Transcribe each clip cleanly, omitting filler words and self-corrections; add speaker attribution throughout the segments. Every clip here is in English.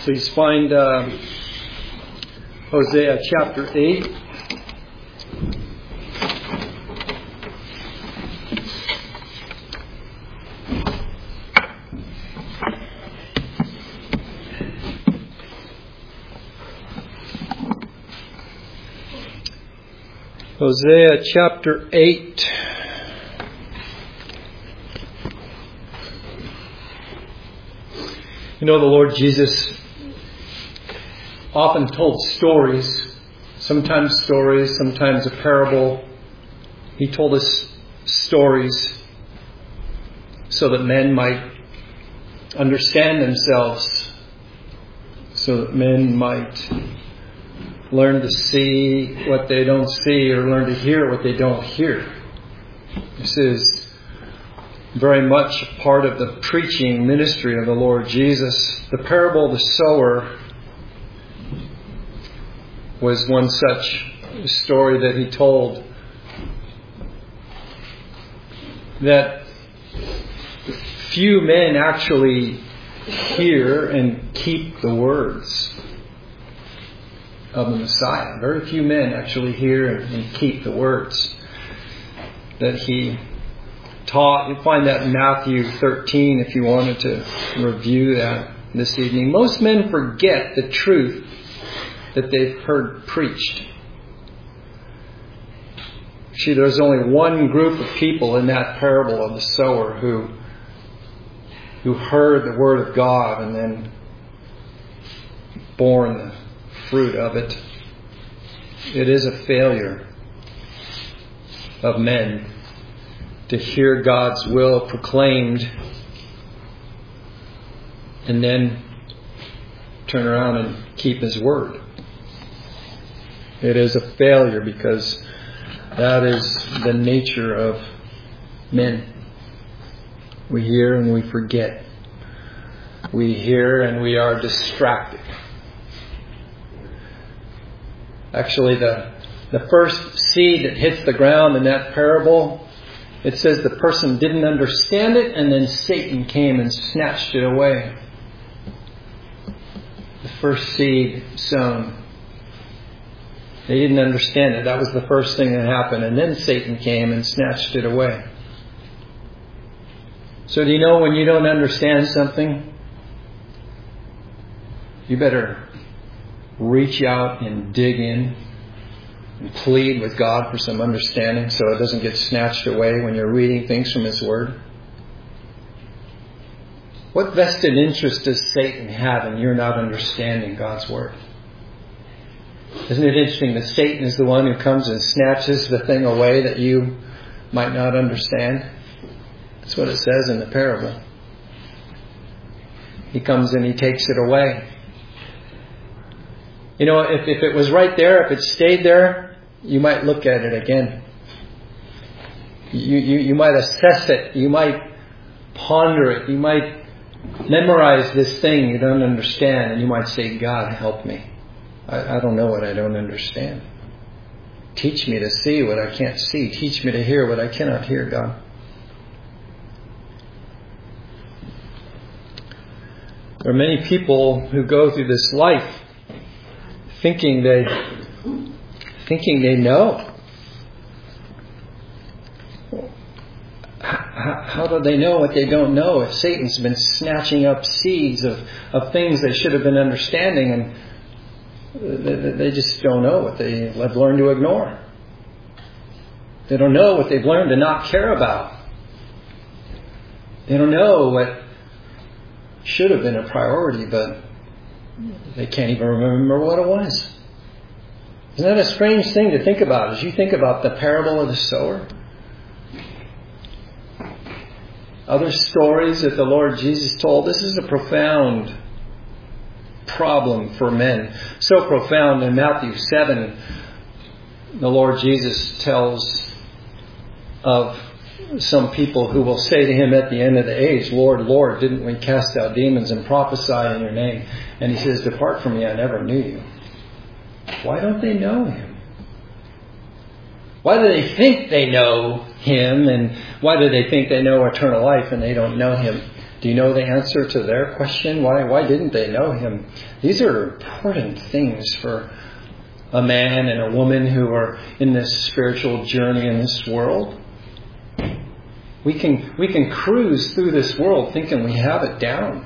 Speaker 1: Please find Hosea chapter 8. Hosea chapter 8. You know, the Lord Jesus often told stories, sometimes a parable. He told us stories so that men might understand themselves, so that men might learn to see what they don't see or learn to hear what they don't hear. This is very much part of the preaching ministry of the Lord Jesus. The parable of the sower was one such story that he told, that few men actually hear and keep the words of the Messiah. Very few men actually hear and keep the words that he taught. You'll find that in Matthew 13 if you wanted to review that this evening. Most men forget the truth that they've heard preached. See, there's only one group of people in that parable of the sower who heard the word of God and then born the fruit of it. It is a failure of men to hear God's will proclaimed and then turn around and keep His word. It is a failure because that is the nature of men. We hear and we forget. We hear and we are distracted. Actually, the first seed that hits the ground in that parable, it says the person didn't understand it, and then Satan came and snatched it away. The first seed sown. They didn't understand it. That was the first thing that happened. And then Satan came and snatched it away. So do you know when you don't understand something, you better reach out and dig in and plead with God for some understanding so it doesn't get snatched away when you're reading things from His Word? What vested interest does Satan have in your not understanding God's Word? Isn't it interesting that Satan is the one who comes and snatches the thing away that you might not understand? That's what it says in the parable. He comes and he takes it away. You know, if it was right there, if it stayed there, you might look at it again. You might assess it. You might ponder it. You might memorize this thing you don't understand. And you might say, God, help me. I don't know what I don't understand. Teach me to see what I can't see. Teach me to hear what I cannot hear, God. There are many people who go through this life thinking they know. How do they know what they don't know if Satan's been snatching up seeds of things they should have been understanding, and they just don't know what they have learned to ignore. They don't know what they've learned to not care about. They don't know what should have been a priority, but they can't even remember what it was. Isn't that a strange thing to think about as you think about the parable of the sower? Other stories that the Lord Jesus told, this is a profound problem for men. So profound in Matthew 7, the Lord Jesus tells of some people who will say to Him at the end of the age, Lord, Lord, didn't we cast out demons and prophesy in Your name? And He says, depart from me, I never knew you. Why don't they know Him? Why do they think they know Him? And why do they think they know eternal life and they don't know Him? Do you know the answer to their question? Why didn't they know him? These are important things for a man and a woman who are in this spiritual journey in this world. We can cruise through this world thinking we have it down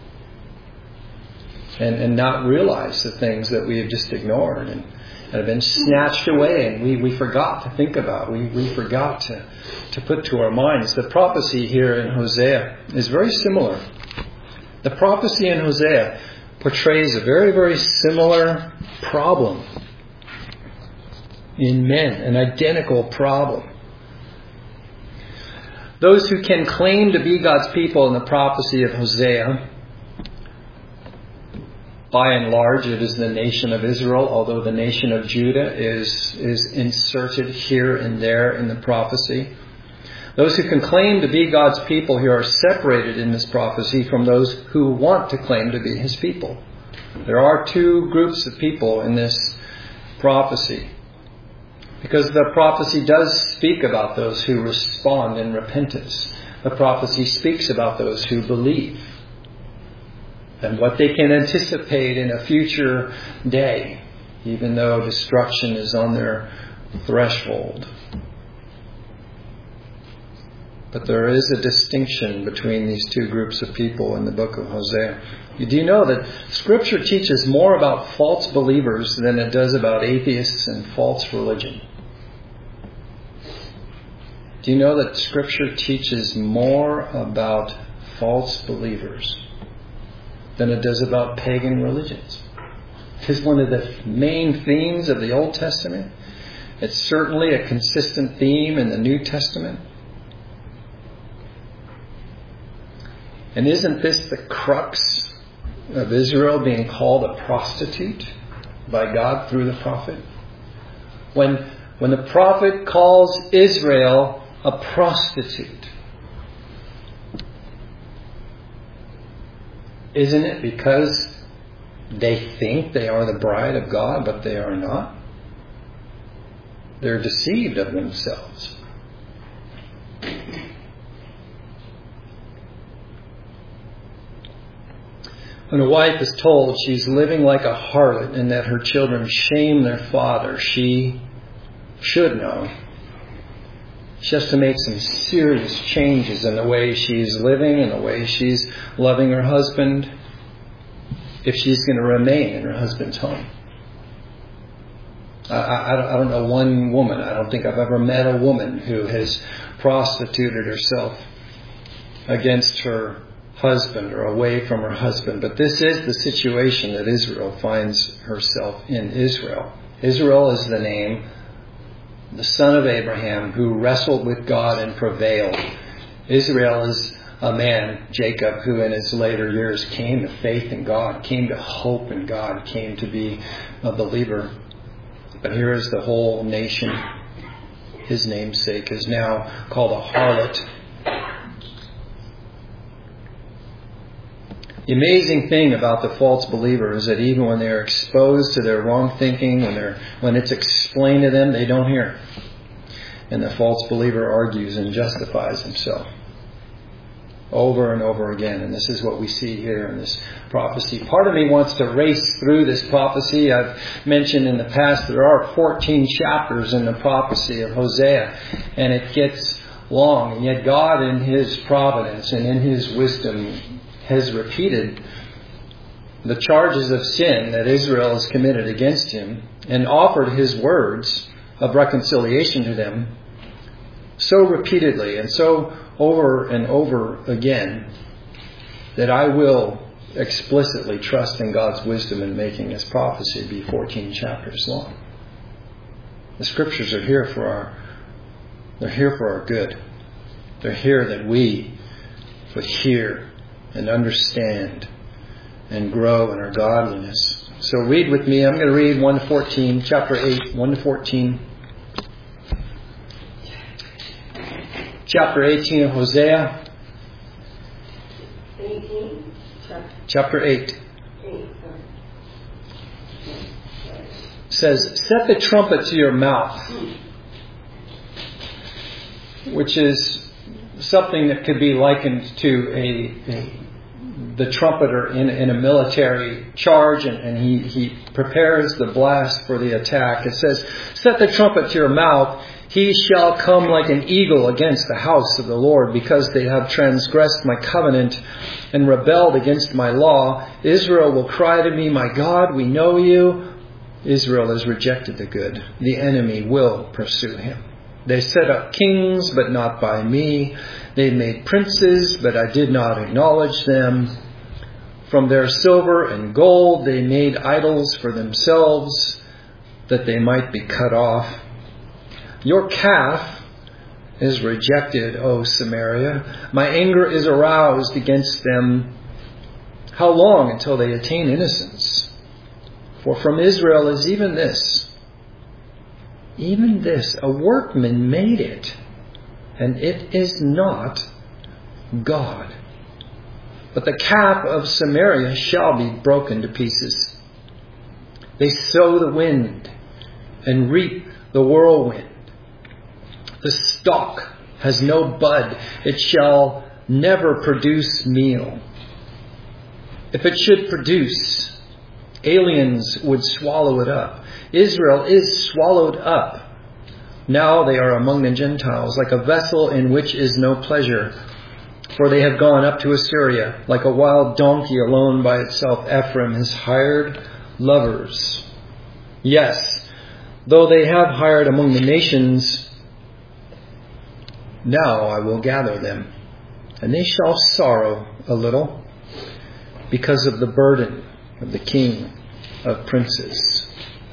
Speaker 1: and not realize the things that we have just ignored and have been snatched away and we forgot to think about. We forgot to put to our minds. The prophecy here in Hosea is very similar. The prophecy in Hosea portrays a very, very similar problem in men, an identical problem. Those who can claim to be God's people in the prophecy of Hosea, by and large, it is the nation of Israel, although the nation of Judah is inserted here and there in the prophecy. Those who can claim to be God's people here are separated in this prophecy from those who want to claim to be His people. There are two groups of people in this prophecy, because the prophecy does speak about those who respond in repentance. The prophecy speaks about those who believe and what they can anticipate in a future day, even though destruction is on their threshold. But there is a distinction between these two groups of people in the book of Hosea. Do you know that Scripture teaches more about false believers than it does about atheists and false religion? Do you know that Scripture teaches more about false believers than it does about pagan religions? It's one of the main themes of the Old Testament. It's certainly a consistent theme in the New Testament. And isn't this the crux of Israel being called a prostitute by God through the prophet? When the prophet calls Israel a prostitute, isn't it because they think they are the bride of God, but they are not? They're deceived of themselves. When a wife is told she's living like a harlot and that her children shame their father, she should know. She has to make some serious changes in the way she's living and the way she's loving her husband if she's going to remain in her husband's home. I don't know one woman, I don't think I've ever met a woman who has prostituted herself against her husband or away from her husband. But this is the situation that Israel finds herself in. Israel is the name, the son of Abraham, who wrestled with God and prevailed. Israel is a man, Jacob, who in his later years came to faith in God, came to hope in God, came to be a believer. But here is the whole nation. His namesake is now called a harlot. The amazing thing about the false believer is that even when they're exposed to their wrong thinking, when it's explained to them, they don't hear. And the false believer argues and justifies himself over and over again. And this is what we see here in this prophecy. Part of me wants to race through this prophecy. I've mentioned in the past there are 14 chapters in the prophecy of Hosea, and it gets long. And yet God, in His providence and in His wisdom, has repeated the charges of sin that Israel has committed against Him and offered His words of reconciliation to them so repeatedly and so over and over again that I will explicitly trust in God's wisdom in making His prophecy be 14 chapters long. The Scriptures are here for our good. They're here that we would hear and understand and grow in our godliness. So read with me. I'm going to read 1 to 14, chapter 8, 1 to 14. Chapter 18 of Hosea.
Speaker 2: 18?
Speaker 1: Chapter 8. Says, set the trumpet to your mouth, which is something that could be likened to the trumpeter in a military charge, and he prepares the blast for the attack. It says, "Set the trumpet to your mouth. He shall come like an eagle against the house of the Lord, because they have transgressed my covenant and rebelled against my law. Israel will cry to me, my God, we know you. Israel has rejected the good. The enemy will pursue him. They set up kings, but not by me. They made princes, but I did not acknowledge them. From their silver and gold they made idols for themselves, that they might be cut off. Your calf is rejected, O Samaria. My anger is aroused against them. How long until they attain innocence? For from Israel is even this, a workman made it, and it is not God. But the calf of Samaria shall be broken to pieces. They sow the wind and reap the whirlwind. The stalk has no bud. It shall never produce meal. If it should produce, aliens would swallow it up. Israel is swallowed up. Now they are among the Gentiles, like a vessel in which is no pleasure. For they have gone up to Assyria, like a wild donkey alone by itself. Ephraim has hired lovers. Yes, though they have hired among the nations, now I will gather them, and they shall sorrow a little because of the burden of the king of princes.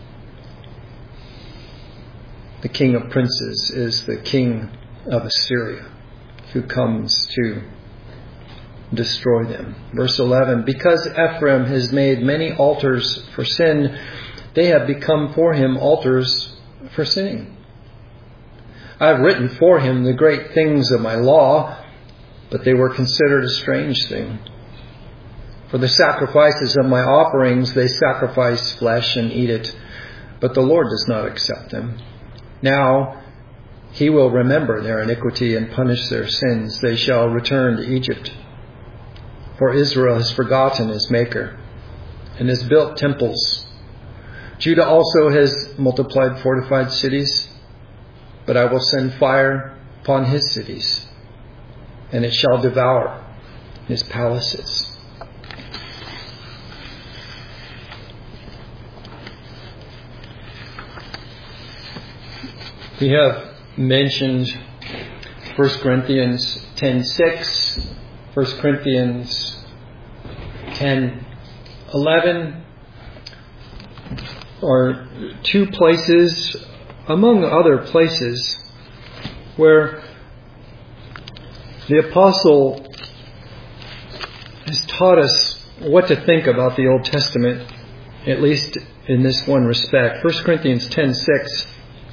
Speaker 1: The king of princes is the king of Assyria, who comes to destroy them. Verse 11, because Ephraim has made many altars for sin, they have become for him altars for sinning. I have written for him the great things of my law, but they were considered a strange thing. For the sacrifices of my offerings, they sacrifice flesh and eat it, but the Lord does not accept them. Now he will remember their iniquity and punish their sins. They shall return to Egypt. For Israel has forgotten his Maker and has built temples. Judah also has multiplied fortified cities, but I will send fire upon his cities, and it shall devour his palaces. We have mentioned 1 Corinthians 10:6, 1 Corinthians 10:11, are two places, among other places, where the apostle has taught us what to think about the Old Testament, at least in this one respect. 1 Corinthians 10:6.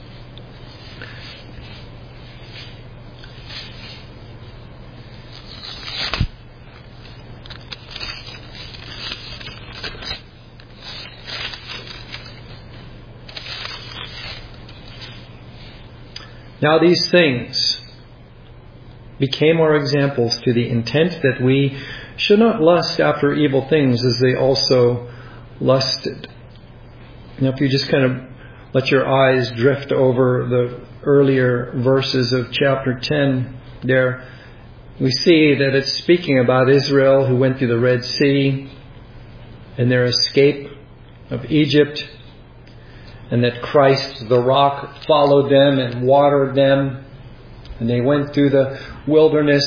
Speaker 1: Now these things became our examples, to the intent that we should not lust after evil things as they also lusted. Now if you just kind of let your eyes drift over the earlier verses of chapter 10 there, we see that it's speaking about Israel who went through the Red Sea and their escape of Egypt, and that Christ, the rock, followed them and watered them, and they went through the wilderness.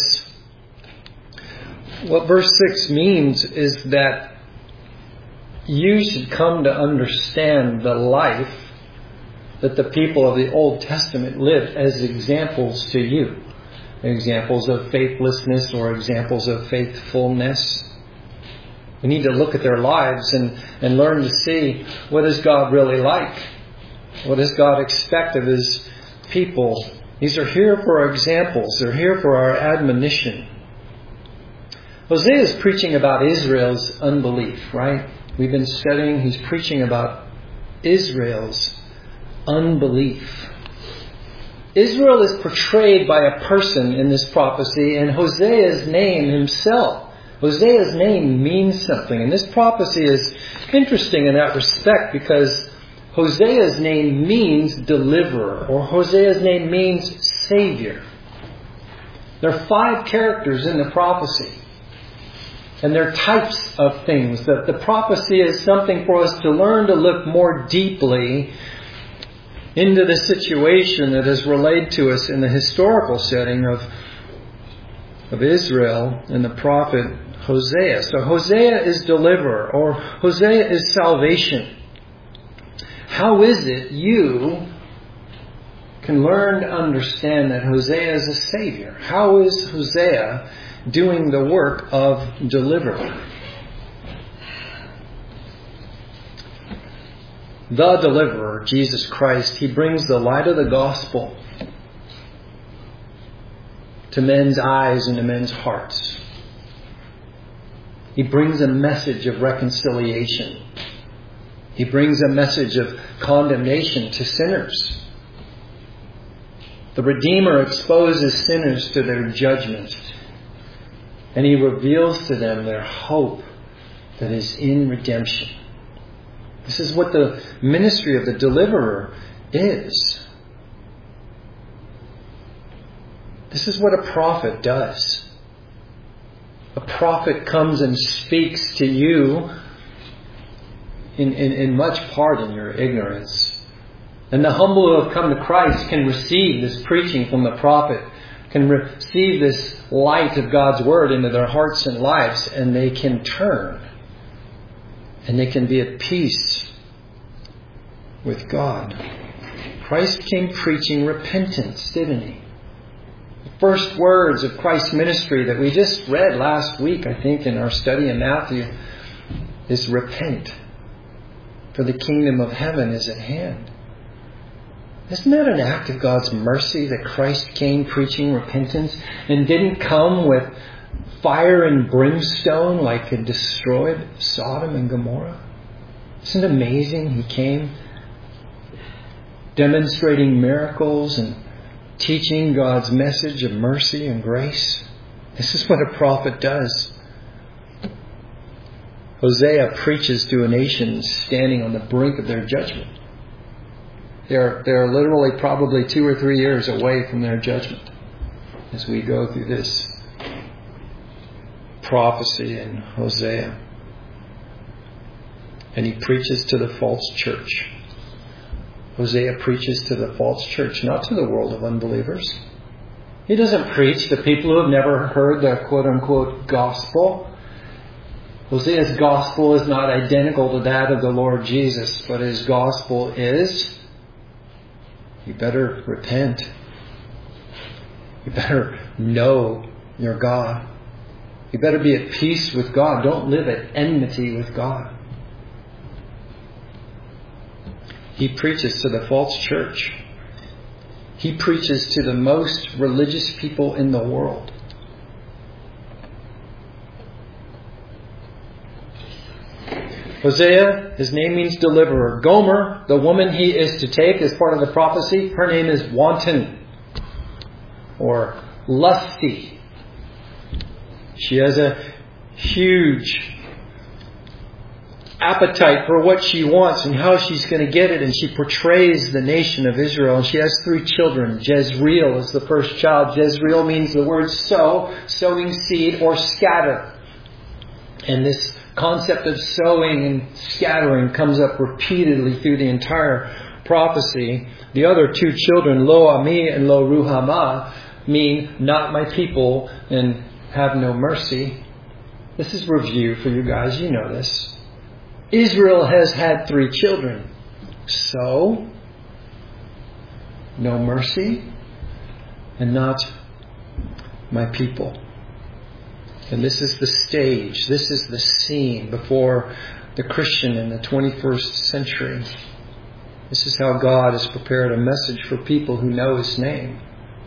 Speaker 1: What verse 6 means is that you should come to understand the life that the people of the Old Testament lived as examples to you. Examples of faithlessness or examples of faithfulness. We need to look at their lives and learn to see, what is God really like? What does God expect of his people? These are here for our examples. They're here for our admonition. Hosea is preaching about Israel's unbelief, right? We've been studying. He's preaching about Israel's unbelief. Israel is portrayed by a person in this prophecy, and Hosea's name himself. Hosea's name means something. And this prophecy is interesting in that respect because Hosea's name means deliverer, or Hosea's name means Savior. There are 5 characters in the prophecy. And they're types of things. That the prophecy is something for us to learn to look more deeply into the situation that is relayed to us in the historical setting of Israel and the prophet Hosea. So Hosea is deliverer, or Hosea is salvation. How is it you can learn to understand that Hosea is a Savior? How is Hosea doing the work of deliverer? The deliverer, Jesus Christ, He brings the light of the gospel to men's eyes and to men's hearts. He brings a message of reconciliation. He brings a message of condemnation to sinners. The Redeemer exposes sinners to their judgment, and He reveals to them their hope that is in redemption. This is what the ministry of the deliverer is. This is what a prophet does. A prophet comes and speaks to you in much part in your ignorance. And the humble who have come to Christ can receive this preaching from the prophet, can receive this light of God's Word into their hearts and lives, and they can turn. And they can be at peace with God. Christ came preaching repentance, didn't He? The first words of Christ's ministry that we just read last week, I think, in our study in Matthew, is repent, for the kingdom of heaven is at hand. Isn't that an act of God's mercy that Christ came preaching repentance and didn't come with fire and brimstone like had destroyed Sodom and Gomorrah? Isn't it amazing He came demonstrating miracles and teaching God's message of mercy and grace? This is what a prophet does. Hosea preaches to a nation standing on the brink of their judgment. They're literally probably 2 or 3 years away from their judgment as we go through this prophecy in Hosea. And he preaches to the false church. Hosea preaches to the false church, not to the world of unbelievers. He doesn't preach to people who have never heard the quote-unquote gospel. Hosea's gospel is not identical to that of the Lord Jesus, but his gospel is, you better repent. You better know your God. You better be at peace with God. Don't live at enmity with God. He preaches to the false church. He preaches to the most religious people in the world. Hosea, his name means deliverer. Gomer, the woman he is to take as part of the prophecy, her name is wanton or lusty. She has a huge appetite for what she wants and how she's going to get it, and she portrays the nation of Israel. And she has 3 children. Jezreel is the first child. Jezreel means the word sow, sowing seed, or scatter. And this concept of sowing and scattering comes up repeatedly through the entire prophecy. The other 2 children, Lo Ami and Lo Ruhamah, mean not my people and have no mercy. This is review for you guys. You know this. Israel has had 3 children. So, no mercy and not my people. And this is the stage, this is the scene before the Christian in the 21st century. This is how God has prepared a message for people who know His name.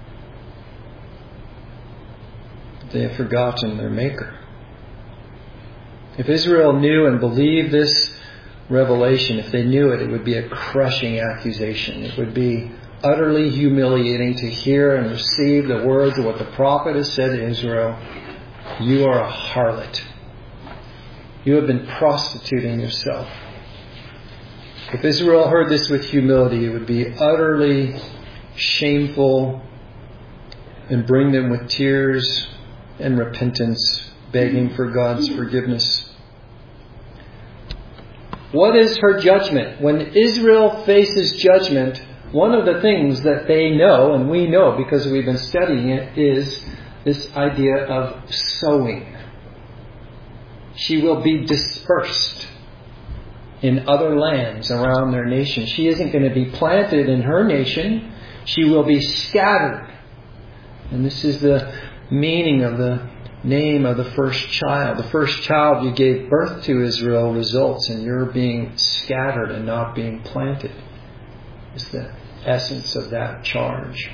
Speaker 1: They have forgotten their Maker. If Israel knew and believed this revelation, if they knew it, it would be a crushing accusation. It would be utterly humiliating to hear and receive the words of what the prophet has said to Israel. You are a harlot. You have been prostituting yourself. If Israel heard this with humility, it would be utterly shameful and bring them with tears and repentance, begging for God's forgiveness. What is her judgment? When Israel faces judgment, one of the things that they know, and we know because we've been studying it, is this idea of sowing. She will be dispersed in other lands around their nation. She isn't going to be planted in her nation. She will be scattered. And this is the meaning of the name of the first child. The first child you gave birth to, Israel, results in your being scattered and not being planted. It's the essence of that charge.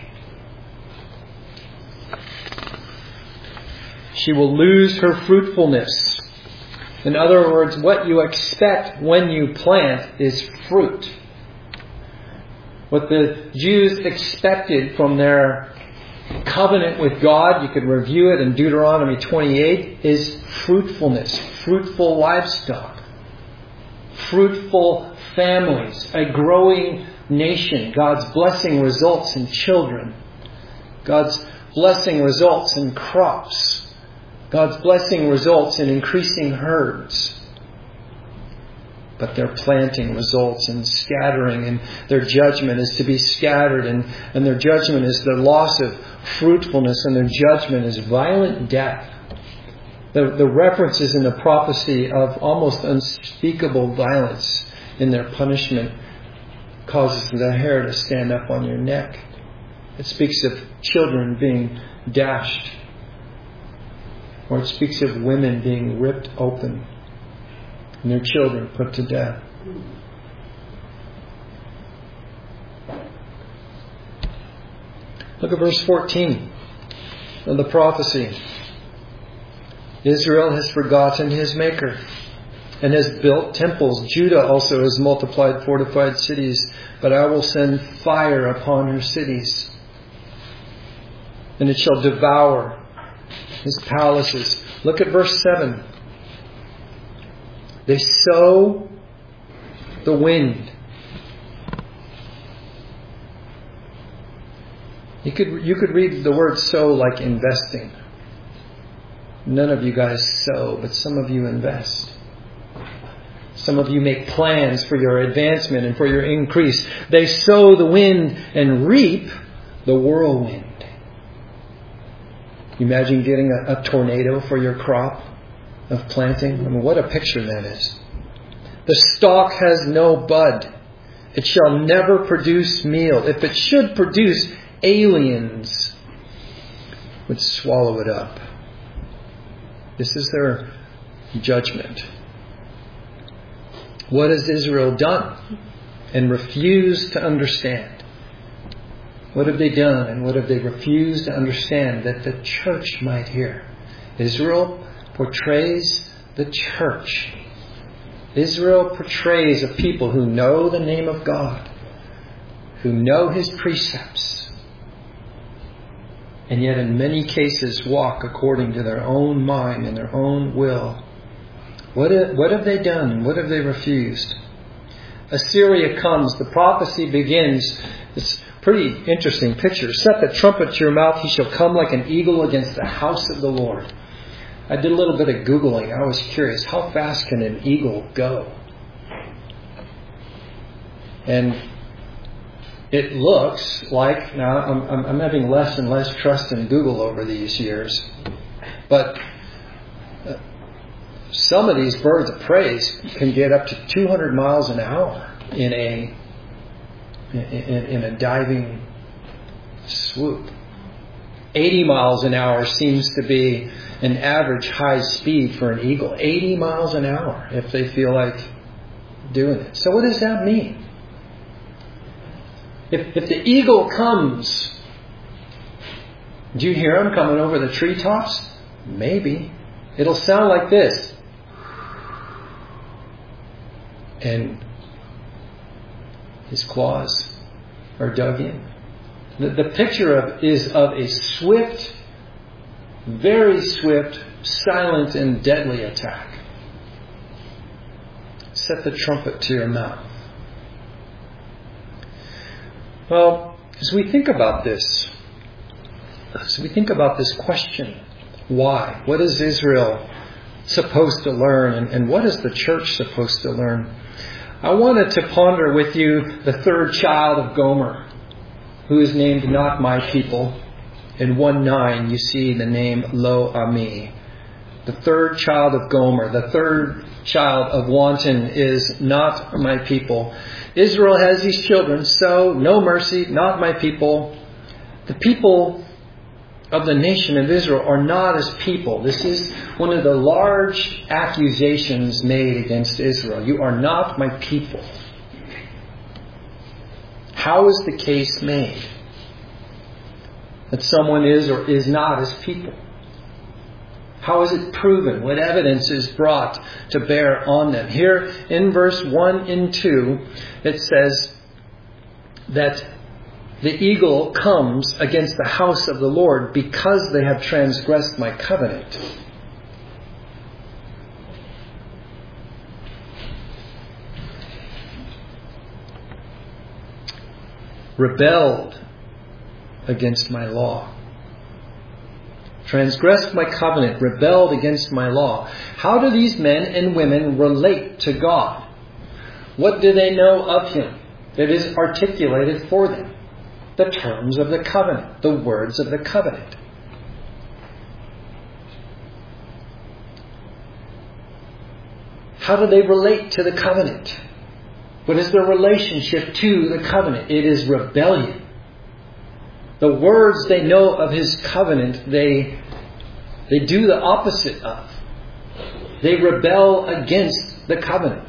Speaker 1: She will lose her fruitfulness. In other words, what you expect when you plant is fruit. What the Jews expected from their covenant with God, you could review it in Deuteronomy 28, is fruitfulness, fruitful livestock, fruitful families, a growing nation. God's blessing results in children. God's blessing results in crops. God's blessing results in increasing herds. But their planting results in scattering, and their judgment is to be scattered, and their judgment is the loss of fruitfulness, and their judgment is violent death. The references in the prophecy of almost unspeakable violence in their punishment causes the hair to stand up on your neck. It speaks of children being dashed, or it speaks of women being ripped open and their children put to death. Look at verse 14 of the prophecy. Israel has forgotten his Maker and has built temples. Judah also has multiplied fortified cities, but I will send fire upon her cities, and it shall devour his palaces. Look at verse 7. They sow the wind. You could read the word sow like investing. None of you guys sow, but some of you invest. Some of you make plans for your advancement and for your increase. They sow the wind and reap the whirlwind. You imagine getting a tornado for your crop of planting? I mean, what a picture that is. The stalk has no bud. It shall never produce meal. If it should produce, aliens would swallow it up. This is their judgment. What has Israel done and refused to understand? What have they done and what have they refused to understand that the church might hear? Israel portrays the church. Israel portrays a people who know the name of God, who know His precepts, and yet in many cases walk according to their own mind and their own will. What have they done and what have they refused? Assyria comes. The prophecy begins. It's a pretty interesting picture. Set the trumpet to your mouth. He shall come like an eagle against the house of the Lord. I did a little bit of Googling. I was curious. How fast can an eagle go? And it looks like, now I'm having less and less trust in Google over these years, but some of these birds of prey can get up to 200 miles an hour in a diving swoop. 80 miles an hour seems to be an average high speed for an eagle. 80 miles an hour if they feel like doing it. So what does that mean? If the eagle comes, do you hear him coming over the treetops? Maybe. It'll sound like this. And his claws are dug in. The picture is of a swift, very swift, silent and deadly attack. Set the trumpet to your mouth. Well, as we think about this question, why? What is Israel supposed to learn, and what is the church supposed to learn? I wanted to ponder with you the third child of Gomer, who is named Not My People. In 1:9 you see the name Lo Ami. The third child of Gomer, the third child of wanton is Not My People. Israel has these children, so no mercy, not my people. The people of the nation of Israel are not as people. This is one of the large accusations made against Israel. You are not my people. How is the case made that someone is or is not as people? How is it proven? What evidence is brought to bear on them? Here in verse 1 and 2, it says that the eagle comes against the house of the Lord because they have transgressed my covenant. Rebelled against my law. Transgressed my covenant, rebelled against my law. How do these men and women relate to God? What do they know of Him that is articulated for them? The terms of the covenant, the words of the covenant. How do they relate to the covenant? What is their relationship to the covenant? It is rebellion. The words they know of His covenant, they do the opposite of. They rebel against the covenant.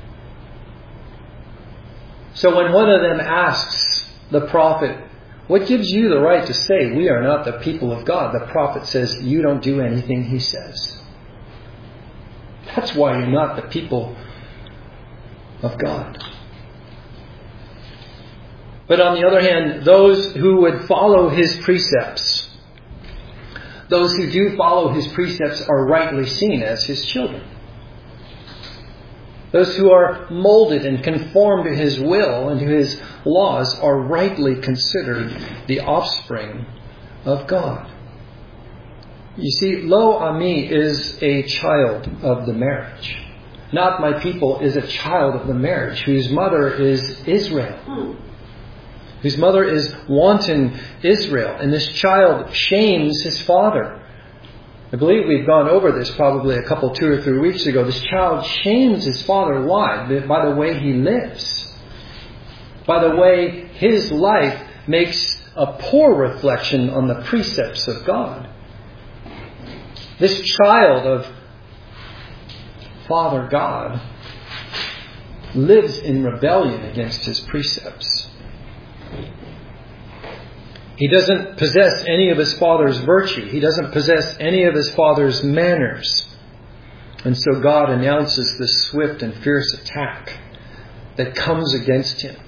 Speaker 1: So when one of them asks the prophet, what gives you the right to say we are not the people of God? The prophet says, you don't do anything He says. That's why you're not the people of God. But on the other hand, those who would follow His precepts, those who do follow His precepts are rightly seen as His children. Those who are molded and conformed to His will and to His laws are rightly considered the offspring of God. You see, Lo Ami is a child of the marriage. Not My People is a child of the marriage whose mother is Israel. Whose mother is wanton Israel. And this child shames his father. I believe we've gone over this probably 2 or 3 weeks ago. This child shames his father. Why? By the way he lives. By the way his life makes a poor reflection on the precepts of God. This child of Father God lives in rebellion against His precepts. He doesn't possess any of his father's virtue. He doesn't possess any of his father's manners. And so God announces this swift and fierce attack that comes against him.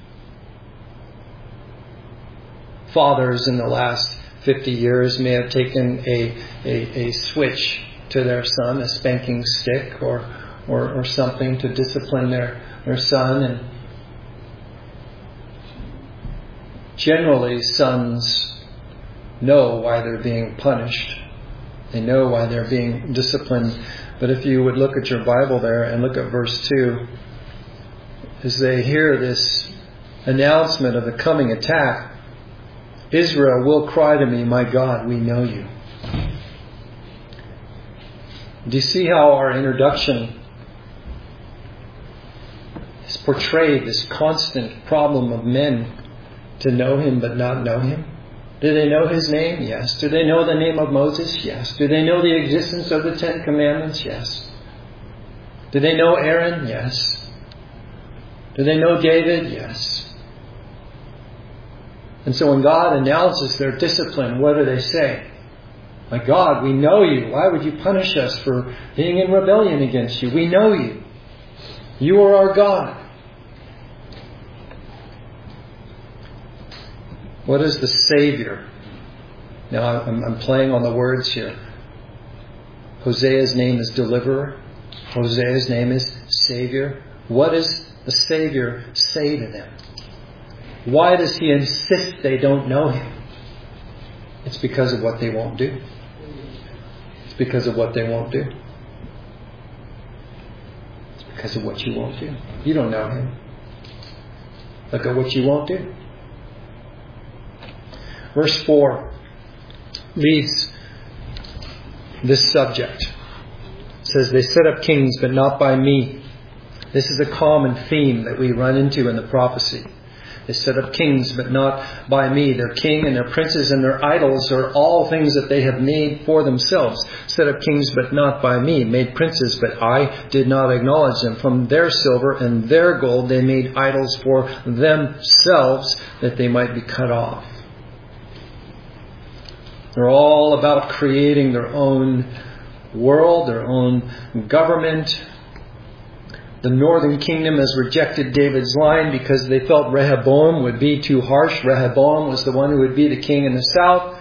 Speaker 1: Fathers in the last 50 years may have taken a switch to their son, a spanking stick or something to discipline their son. And generally, sons know why they're being punished. They know why they're being disciplined. But if you would look at your Bible there and look at verse 2, as they hear this announcement of the coming attack, Israel will cry to me, my God, we know you. Do you see how our introduction has portrayed this constant problem of men to know Him but not know Him? Do they know His name? Yes. Do they know the name of Moses? Yes. Do they know the existence of the 10 Commandments? Yes. Do they know Aaron? Yes. Do they know David? Yes. And so when God announces their discipline, what do they say? My God, we know you. Why would you punish us for being in rebellion against you? We know you. You are our God. What is the Savior? Now I'm playing on the words here. Hosea's name is Deliverer. Hosea's name is Savior. What does the Savior say to them? Why does He insist they don't know Him? It's because of what they won't do. It's because of what they won't do. It's because of what you won't do. You don't know Him. Look at what you won't do. Verse 4 leads this subject. It says, they set up kings, but not by me. This is a common theme that we run into in the prophecy. They set up kings, but not by me. Their king and their princes and their idols are all things that they have made for themselves. Set up kings, but not by me. Made princes, but I did not acknowledge them. From their silver and their gold they made idols for themselves, that they might be cut off. They're all about creating their own world, their own government. The northern kingdom has rejected David's line because they felt Rehoboam would be too harsh. Rehoboam was the one who would be the king in the south.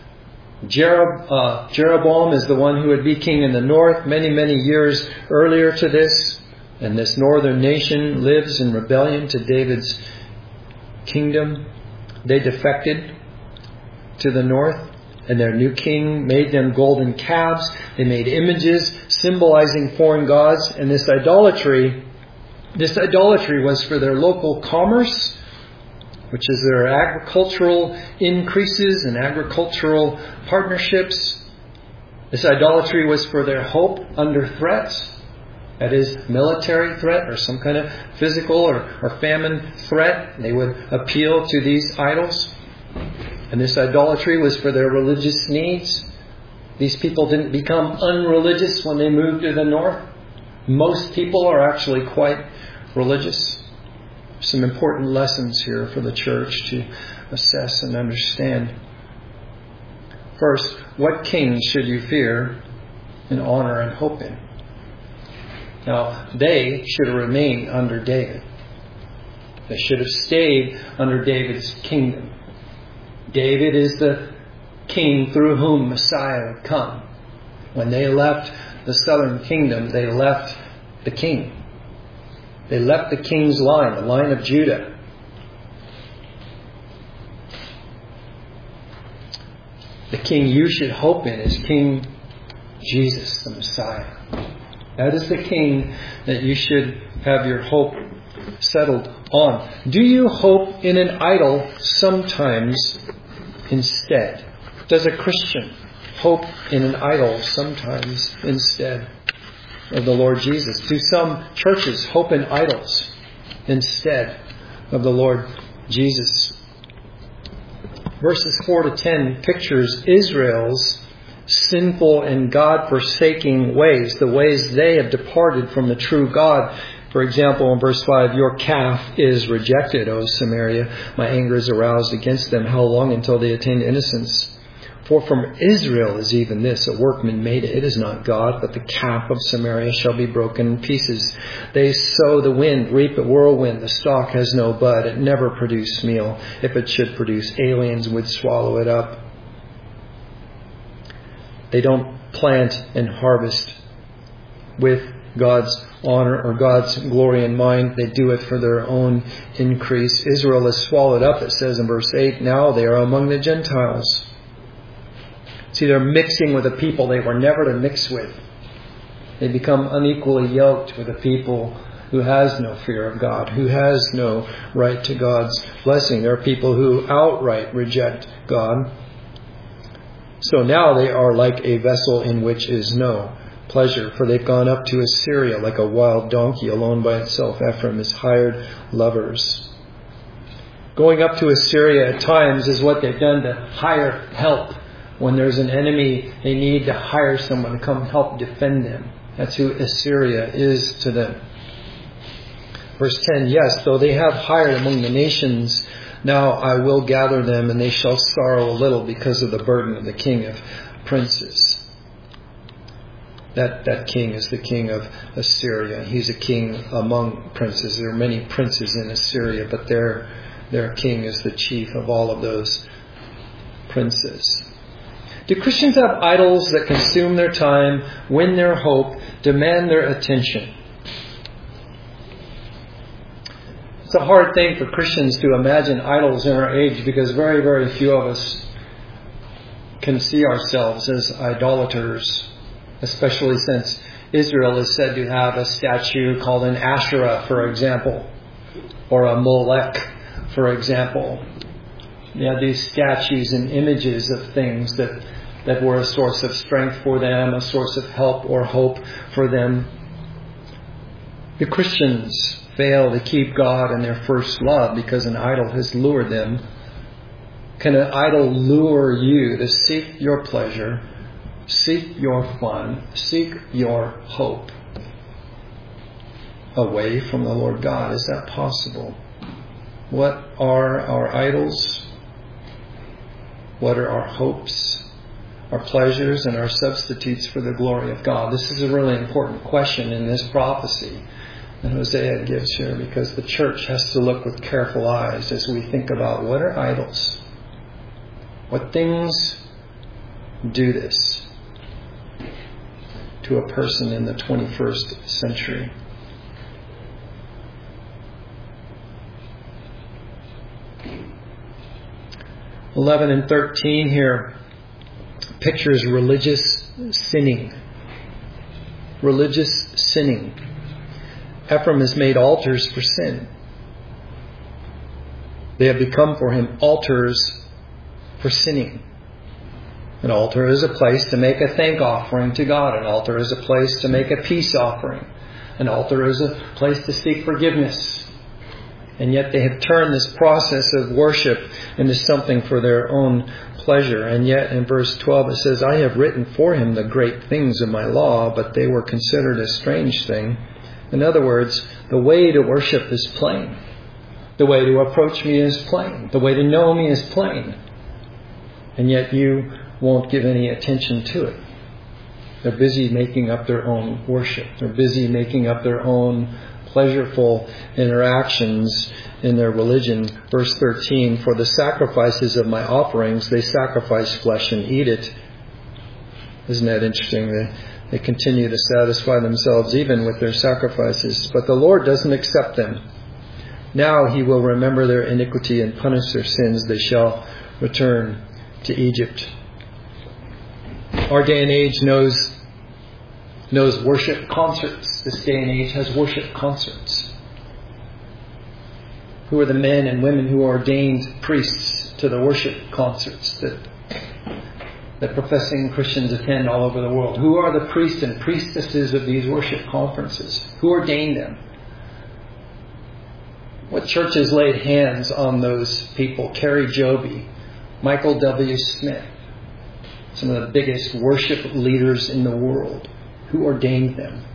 Speaker 1: Jeroboam is the one who would be king in the north. Many, many years earlier to this. And this northern nation lives in rebellion to David's kingdom. They defected to the north. And their new king made them golden calves. They made images symbolizing foreign gods. And this idolatry was for their local commerce, which is their agricultural increases and agricultural partnerships. This idolatry was for their hope under threats. That is, military threat or some kind of physical or famine threat. They would appeal to these idols. And this idolatry was for their religious needs. These people didn't become unreligious when they moved to the north. Most people are actually quite religious. Some important lessons here for the church to assess and understand. First, what king should you fear and honor and hope in? Now, they should have remained under David. They should have stayed under David's kingdom. David is the king through whom Messiah would come. When they left the southern kingdom, they left the king. They left the king's line, the line of Judah. The king you should hope in is King Jesus, the Messiah. That is the king that you should have your hope settled on. Do you hope in an idol sometimes instead? Does a Christian hope in an idol sometimes instead of the Lord Jesus? Do some churches hope in idols instead of the Lord Jesus? Verses 4 to 10 pictures Israel's sinful and God-forsaking ways, the ways they have departed from the true God. For example, in verse 5, your calf is rejected, O Samaria. My anger is aroused against them. How long until they attain innocence? For from Israel is even this, a workman made it. It is not God, but the calf of Samaria shall be broken in pieces. They sow the wind, reap a whirlwind. The stalk has no bud. It never produced meal. If it should produce, aliens would swallow it up. They don't plant and harvest with God's honor or God's glory in mind. They do it for their own increase. Israel is swallowed up, it says in verse 8. Now they are among the Gentiles. See, they're mixing with a people they were never to mix with. They become unequally yoked with a people who has no fear of God, who has no right to God's blessing. There are people who outright reject God. So now they are like a vessel in which is no pleasure, for they've gone up to Assyria like a wild donkey alone by itself. Ephraim is hired lovers. Going up to Assyria at times is what they've done to hire help. When there's an enemy, they need to hire someone to come help defend them. That's who Assyria is to them. Verse 10, yes, though they have hired among the nations, now I will gather them, and they shall sorrow a little because of the burden of the king of princes. That king is the king of Assyria. He's a king among princes. There are many princes in Assyria, but they're their king is the chief of all of those princes. Do Christians have idols that consume their time, win their hope, demand their attention? It's a hard thing for Christians to imagine idols in our age because very, very few of us can see ourselves as idolaters, especially since Israel is said to have a statue called an Asherah, for example, or a Molech, for example. These statues and images of things that were a source of strength for them, a source of help or hope for them. The Christians fail to keep God in their first love because an idol has lured them. Can an idol lure you to seek your pleasure, seek your fun, seek your hope away from the Lord God? Is that possible? What are our idols? What are our hopes, our pleasures, and our substitutes for the glory of God? This is a really important question in this prophecy that Hosea gives here, because the church has to look with careful eyes as we think about what are idols. What things do this to a person in the 21st century? (11 and 13) here pictures religious sinning. Religious sinning. Ephraim has made altars for sin. They have become for him altars for sinning. An altar is a place to make a thank offering to God. An altar is a place to make a peace offering. An altar is a place to seek forgiveness. And yet they have turned this process of worship into something for their own pleasure. And yet in verse 12 it says, I have written for him the great things of my law, but they were considered a strange thing. In other words, the way to worship is plain. The way to approach me is plain. The way to know me is plain. And yet you won't give any attention to it. They're busy making up their own worship. They're busy making up their own pleasureful interactions in their religion. Verse 13, for the sacrifices of my offerings, they sacrifice flesh and eat it. Isn't that interesting? They continue to satisfy themselves even with their sacrifices. But the Lord doesn't accept them. Now he will remember their iniquity and punish their sins. They shall return to Egypt. Our day and age knows worship concerts. This day and age has worship concerts. Who are the men and women who are ordained priests to the worship concerts that professing Christians attend all over the world? Who are the priests and priestesses of these worship conferences? Who ordained them? What churches laid hands on those people? Carrie Joby, Michael W. Smith, some of the biggest worship leaders in the world. Who ordained them?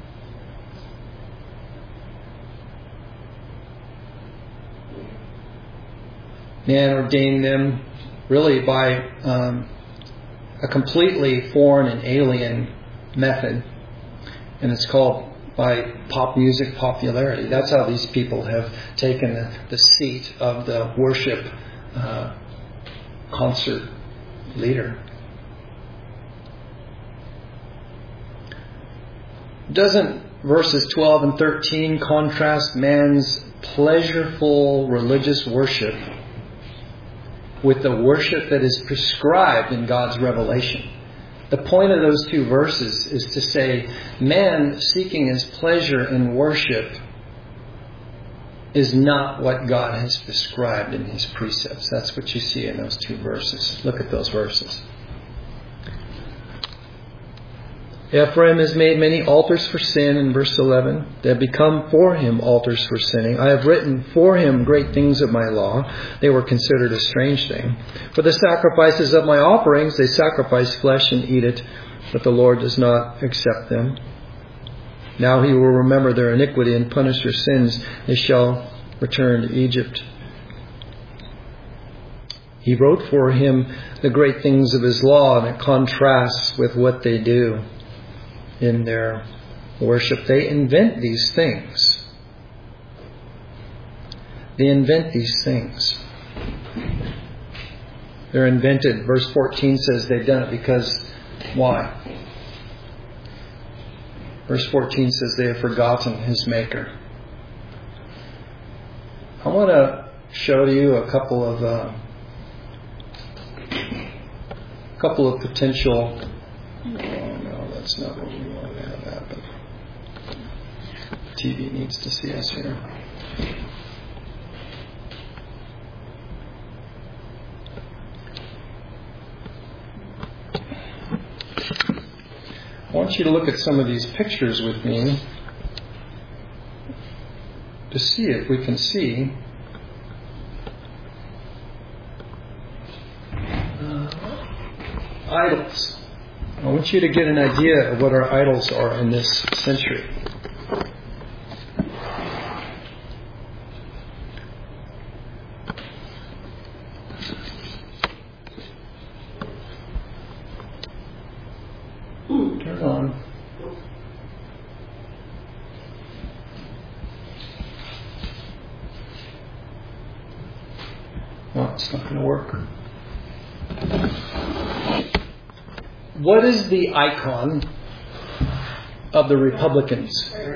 Speaker 1: Man ordained them really by a completely foreign and alien method. And it's called by pop music popularity. That's how these people have taken the seat of the worship concert leader. Doesn't verses 12 and 13 contrast man's pleasureful religious worship with the worship that is prescribed in God's revelation? The point of those two verses is to say man seeking his pleasure in worship is not what God has prescribed in his precepts. That's what you see in those two verses. Look at those verses. Ephraim has made many altars for sin in verse 11. They have become for him altars for sinning. I have written for him great things of my law. They were considered a strange thing. For the sacrifices of my offerings, they sacrifice flesh and eat it, but the Lord does not accept them. Now he will remember their iniquity and punish their sins. They shall return to Egypt. He wrote for him the great things of his law, and it contrasts with what they do in their worship. They invent these things. They invent these things. They're invented. Verse 14 says they've done it because why? Verse 14 says they have forgotten His Maker. I want to show you a couple of potential. Oh no, that's not what we want to have happen. TV needs to see us here. I want you to look at some of these pictures with me to see if we can see idols. I want you to get an idea of what our idols are in this century. Turn on. Well, it's not going to work. What is the icon of the Republicans?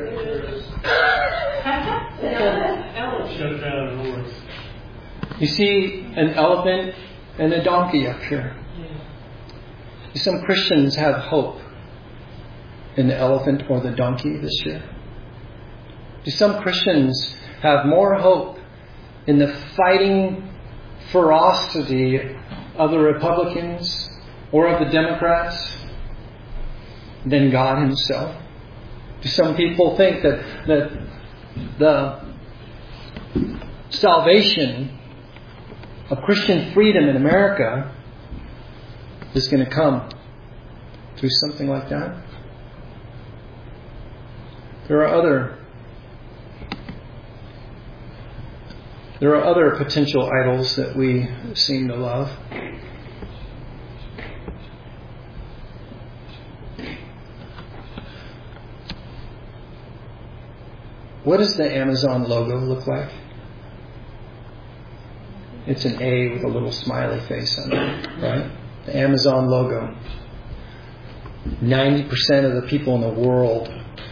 Speaker 1: You see an elephant and a donkey up here. Some Christians have hope in the elephant or the donkey this year. Do some Christians have more hope in the fighting ferocity of the Republicans or of the Democrats than God Himself? Do some people think that the salvation of Christian freedom in America is going to come through something like that? There are other potential idols that we seem to love. What does the Amazon logo look like? It's an A with a little smiley face on it, right? The Amazon logo. 90% of the people in the world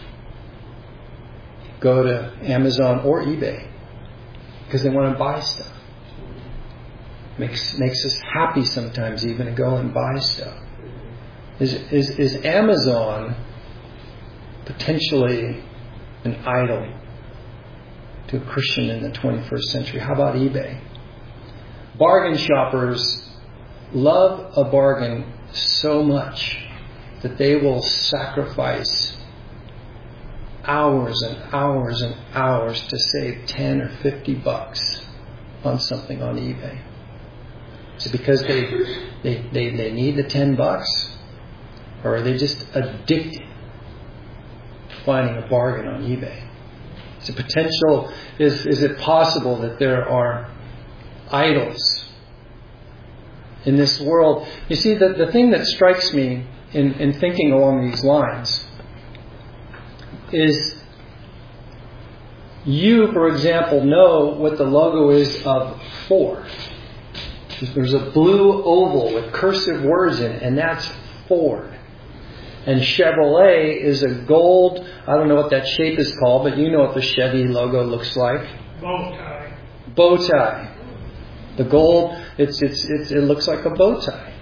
Speaker 1: go to Amazon or eBay because they want to buy stuff. Makes us happy sometimes even to go and buy stuff. Is Amazon potentially an idol to a Christian in the 21st century? How about eBay? Bargain shoppers love a bargain so much that they will sacrifice hours and hours and hours to save 10 or 50 bucks on something on eBay. Is it because they need the 10 bucks? Or are they just addicted to finding a bargain on eBay? Is it potential? Is it possible that there are idols in this world? You see, the thing that strikes me in thinking along these lines is you, for example, know what the logo is of Ford. There's a blue oval with cursive words in it, and that's Ford. And Chevrolet is a gold, I don't know what that shape is called, but you know what the Chevy logo looks like.
Speaker 2: Bow tie.
Speaker 1: Bow tie. The gold, it looks like a bow tie.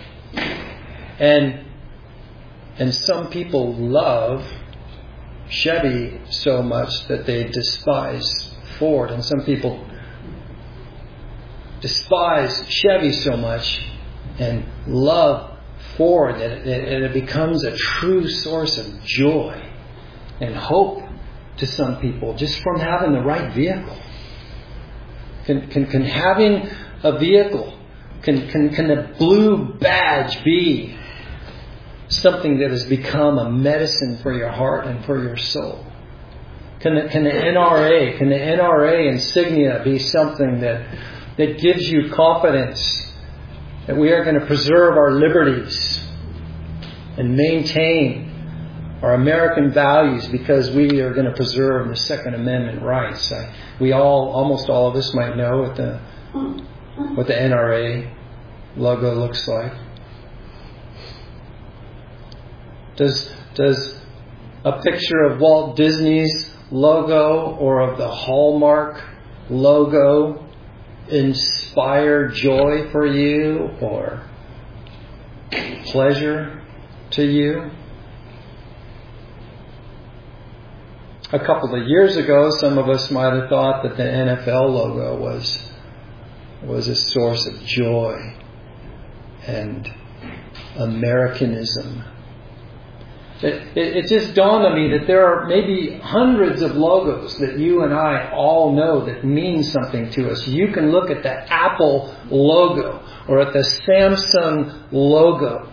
Speaker 1: And some people love Chevy so much that they despise Ford. And some people despise Chevy so much and love Ford that it becomes a true source of joy and hope to some people just from having the right vehicle. Can having a vehicle, can the blue badge be something that has become a medicine for your heart and for your soul? Can the NRA insignia be something that gives you confidence that we are going to preserve our liberties and maintain our American values, because we are going to preserve the Second Amendment rights. Almost all of us might know what the NRA logo looks like. Does a picture of Walt Disney's logo or of the Hallmark logo inspire joy for you or pleasure to you? A couple of years ago, some of us might have thought that the NFL logo was a source of joy and Americanism. It just dawned on me that there are maybe hundreds of logos that you and I all know that mean something to us. You can look at the Apple logo or at the Samsung logo,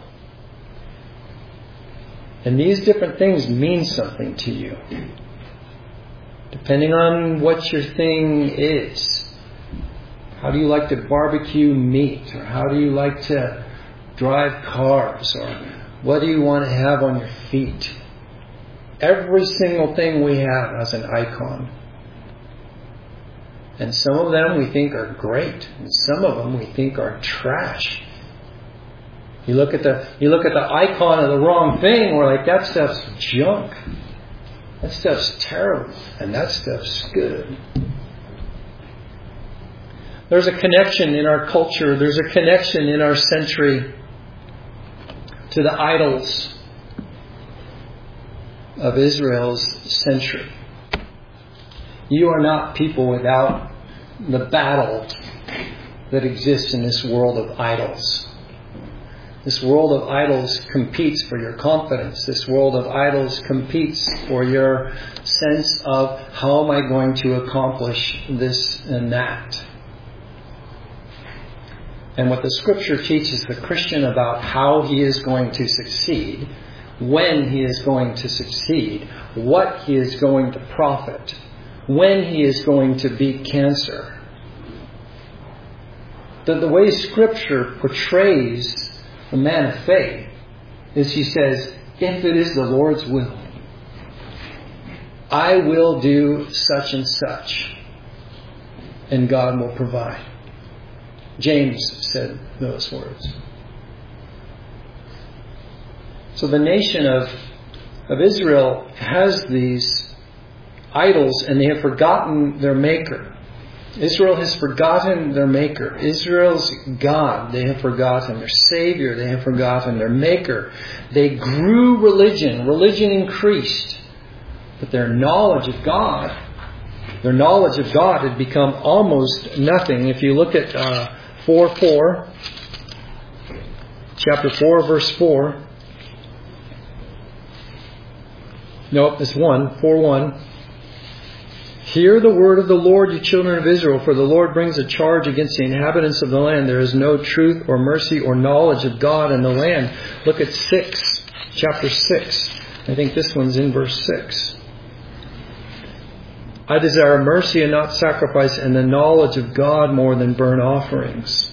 Speaker 1: and these different things mean something to you, depending on what your thing is. How do you like to barbecue meat? Or how do you like to drive cars? Or what do you want to have on your feet? Every single thing we have has an icon. And some of them we think are great, and some of them we think are trash. You look at the icon of the wrong thing, we're like, that stuff's junk. That stuff's terrible, and that stuff's good. There's a connection in our culture, there's a connection in our century to the idols of Israel's century. You are not people without the battle that exists in this world of idols. This world of idols competes for your confidence. This world of idols competes for your sense of how am I going to accomplish this and that. And what the Scripture teaches the Christian about how he is going to succeed, when he is going to succeed, what he is going to profit, when he is going to beat cancer. The way Scripture portrays the man of faith is he says, if it is the Lord's will, I will do such and such, and God will provide. James said those words. So the nation of Israel has these idols, and they have forgotten their Maker. Israel has forgotten their Maker. Israel's God, they have forgotten. Their Savior, they have forgotten. Their Maker. They grew religion. Religion increased. But their knowledge of God had become almost nothing. If you look at 4:4, chapter 4, verse 4. Nope, it's 4:1. Hear the word of the Lord, you children of Israel, for the Lord brings a charge against the inhabitants of the land. There is no truth or mercy or knowledge of God in the land. Look at 6, chapter 6. I think this one's in verse 6. I desire mercy and not sacrifice, and the knowledge of God more than burnt offerings.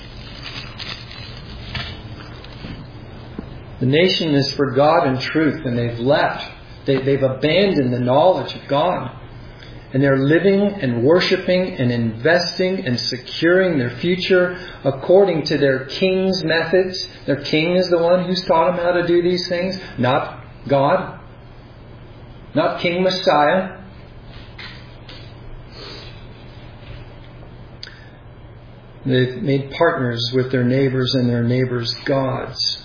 Speaker 1: The nation has forgotten truth, and they've left. They've abandoned the knowledge of God. And they're living and worshiping and investing and securing their future according to their king's methods. Their king is the one who's taught them how to do these things, not God, not King Messiah. They've made partners with their neighbors and their neighbors' gods.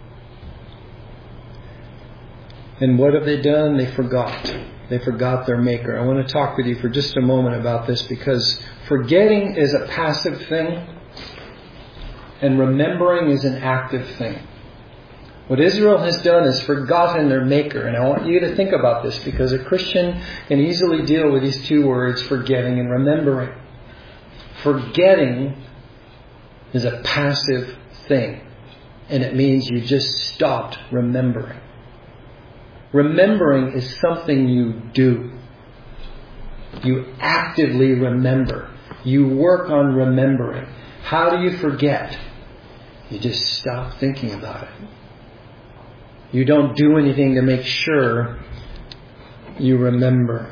Speaker 1: And what have they done? They forgot. They forgot their Maker. I want to talk with you for just a moment about this, because forgetting is a passive thing and remembering is an active thing. What Israel has done is forgotten their Maker. And I want you to think about this, because a Christian can easily deal with these two words, forgetting and remembering. Forgetting is a passive thing, and it means you just stopped remembering. Remembering is something you do. You actively remember. You work on remembering. How do you forget? You just stop thinking about it. You don't do anything to make sure you remember.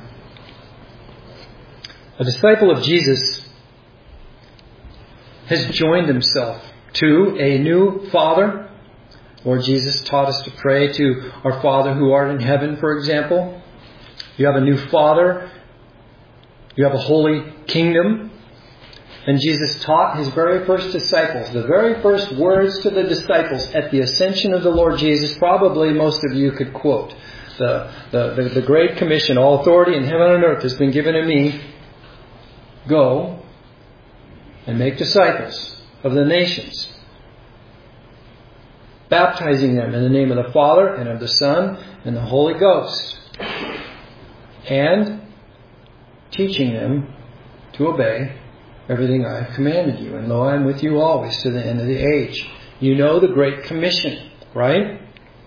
Speaker 1: A disciple of Jesus has joined himself to a new Father. Lord Jesus taught us to pray to our Father who art in heaven, for example. You have a new Father. You have a holy kingdom. And Jesus taught His very first disciples, the very first words to the disciples at the ascension of the Lord Jesus, probably most of you could quote. The Great Commission, all authority in heaven and earth has been given to me. Go and make disciples of the nations, baptizing them in the name of the Father and of the Son and the Holy Ghost, and teaching them to obey everything I have commanded you. And lo, I am with you always to the end of the age. You know the Great Commission, right?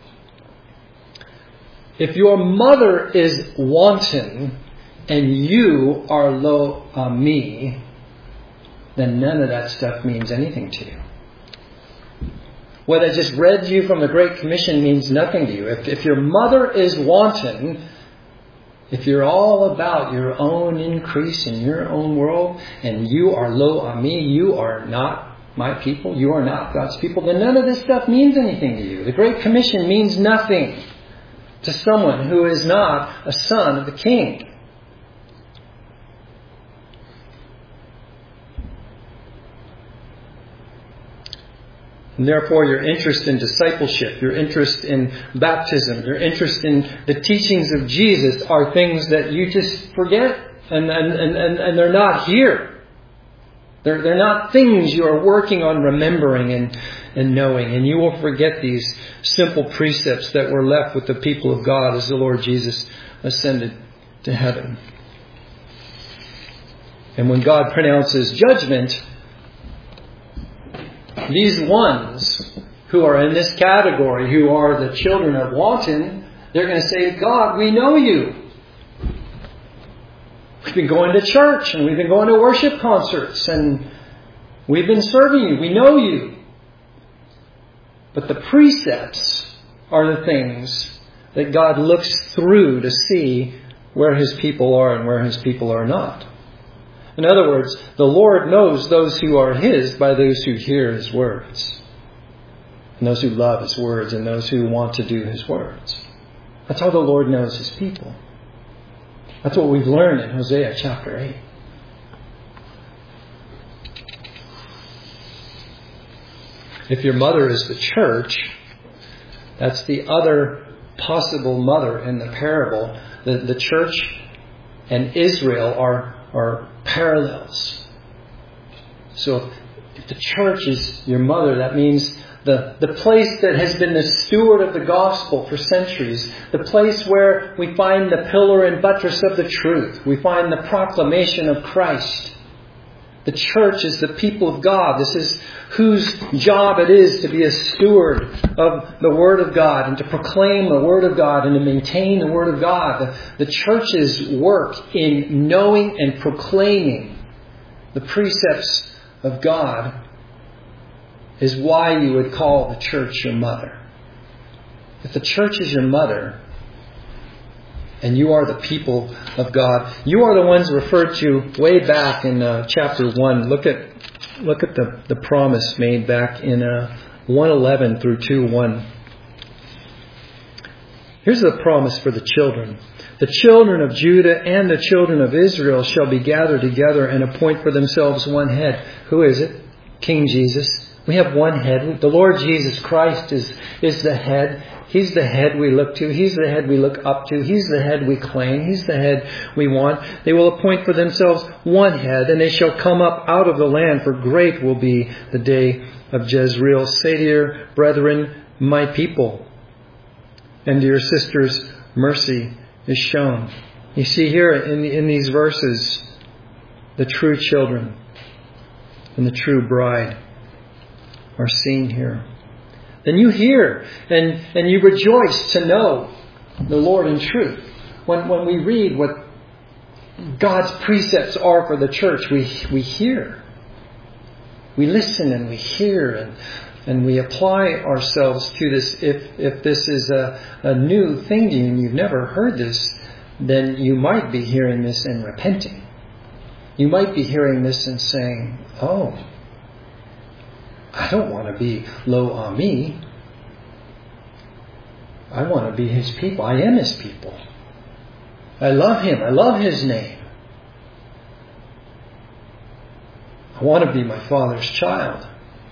Speaker 1: If your mother is wanton and you are lo ami, then none of that stuff means anything to you. What I just read to you from the Great Commission means nothing to you. If your mother is wanton, if you're all about your own increase in your own world, and you are lo ami, you are not my people, you are not God's people, then none of this stuff means anything to you. The Great Commission means nothing to someone who is not a son of the King. And therefore, your interest in discipleship, your interest in baptism, your interest in the teachings of Jesus are things that you just forget, and they're not here. They're not things you are working on remembering and knowing. And you will forget these simple precepts that were left with the people of God as the Lord Jesus ascended to heaven. And when God pronounces judgment, these ones who are in this category, who are the children of wanton, they're going to say, God, we know you. We've been going to church and we've been going to worship concerts and we've been serving you. We know you. But the precepts are the things that God looks through to see where His people are and where His people are not. In other words, the Lord knows those who are His by those who hear His words. And those who love His words and those who want to do His words. That's how the Lord knows His people. That's what we've learned in Hosea chapter 8. If your mother is the church, that's the other possible mother in the parable. The church and Israel are parallels. So if the church is your mother, that means the place that has been the steward of the gospel for centuries, the place where we find the pillar and buttress of the truth, we find the proclamation of Christ. The church is the people of God. This is whose job it is to be a steward of the Word of God and to proclaim the Word of God and to maintain the Word of God. The church's work in knowing and proclaiming the precepts of God is why you would call the church your mother. If the church is your mother, and you are the people of God, you are the ones referred to way back in chapter 1. Look at the promise made back in 1:11 through 2:1. Here's the promise for the children. The children of Judah and the children of Israel shall be gathered together and appoint for themselves one head. Who is it? King Jesus. We have one head. The Lord Jesus Christ is the head. He's the head we look to. He's the head we look up to. He's the head we claim. He's the head we want. They will appoint for themselves one head, and they shall come up out of the land, for great will be the day of Jezreel. Say to your brethren, my people, and to your sisters, mercy is shown. You see here in these verses, the true children and the true bride are seen here. Then you hear and you rejoice to know the Lord in truth. When we read what God's precepts are for the church, we hear. We listen and we hear and we apply ourselves to this. If this is a new thing to you and you've never heard this, then you might be hearing this and repenting. You might be hearing this and saying, oh, I don't want to be Lo Ami. I want to be His people. I am His people. I love Him. I love His name. I want to be my Father's child.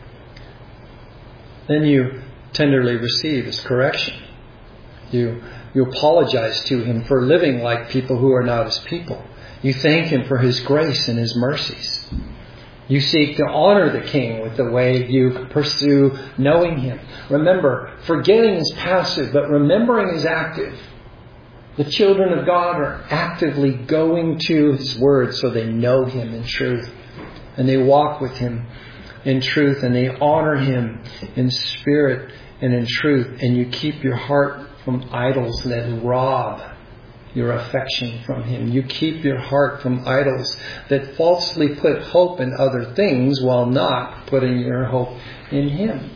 Speaker 1: Then you tenderly receive His correction. You apologize to Him for living like people who are not His people. You thank Him for His grace and His mercies. You seek to honor the King with the way you pursue knowing Him. Remember, forgetting is passive, but remembering is active. The children of God are actively going to His Word so they know Him in truth. And they walk with Him in truth, and they honor Him in spirit and in truth. And you keep your heart from idols that rob your affection from Him. You keep your heart from idols that falsely put hope in other things while not putting your hope in Him.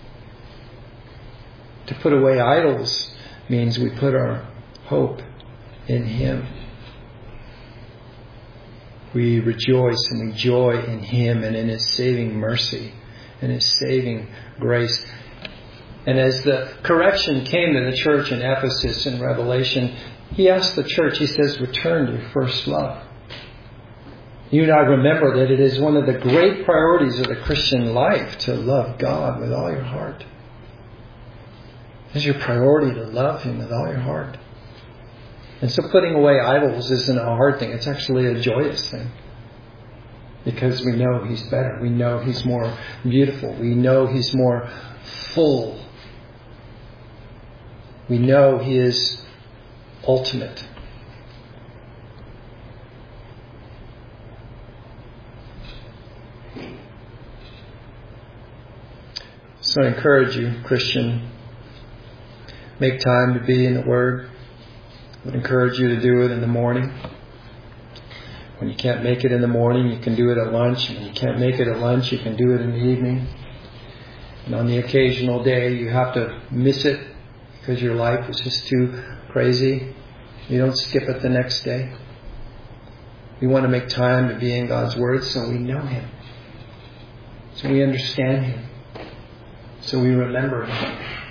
Speaker 1: To put away idols means we put our hope in Him. We rejoice and we joy in Him and in His saving mercy and His saving grace. And as the correction came to the church in Ephesus in Revelation, He asked the church, He says, return to your first love. You and I remember that it is one of the great priorities of the Christian life to love God with all your heart. It is your priority to love Him with all your heart. And so putting away idols isn't a hard thing. It's actually a joyous thing. Because we know He's better. We know He's more beautiful. We know He's more full. We know He is ultimate. So I encourage you, Christian, make time to be in the Word. I would encourage you to do it in the morning. When you can't make it in the morning, you can do it at lunch. And when you can't make it at lunch, you can do it in the evening. And on the occasional day you have to miss it because your life is just too crazy, you don't skip it the next day. We want to make time to be in God's Word so we know Him. So we understand Him. So we remember Him.